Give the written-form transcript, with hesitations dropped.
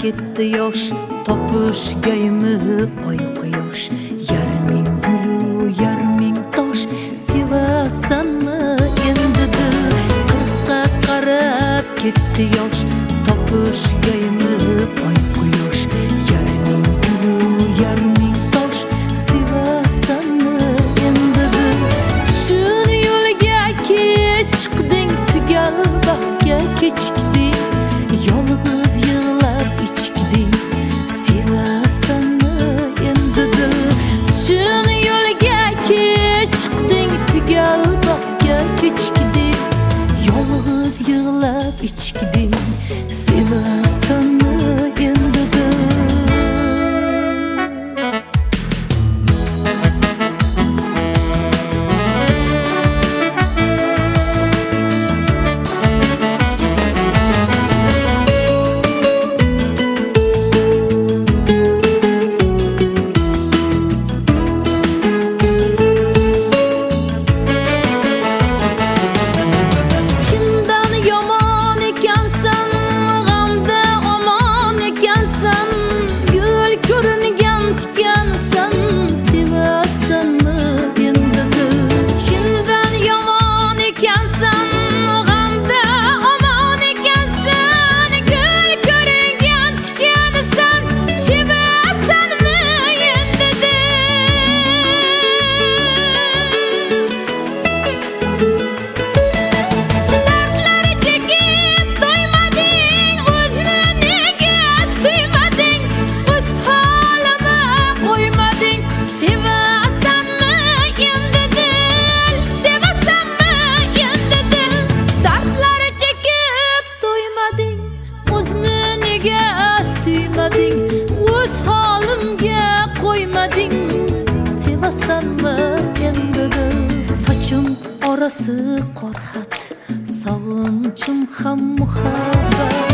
ketdi yosh topishgaymi oy quyosh yarming gulu yarming tosh sevasanmi endi dil qirqqa qarab ketdi yosh topishgaymi oy quyosh yarming gulu yarming tosh sevasanmi endi dil tushun yo'lga chiqding tugal baxtga kechikding yolg'iz yig'lab ichikding sevasanmi endi dil tushun yo'lga chiqding tugal baxtga kechikding yolg'iz yig'lab ichikding sevasanmi endi dil o'z holimga qo'ymading sevasanmi endi dil sochim orasi qor xat sog'inchim ham muhabbat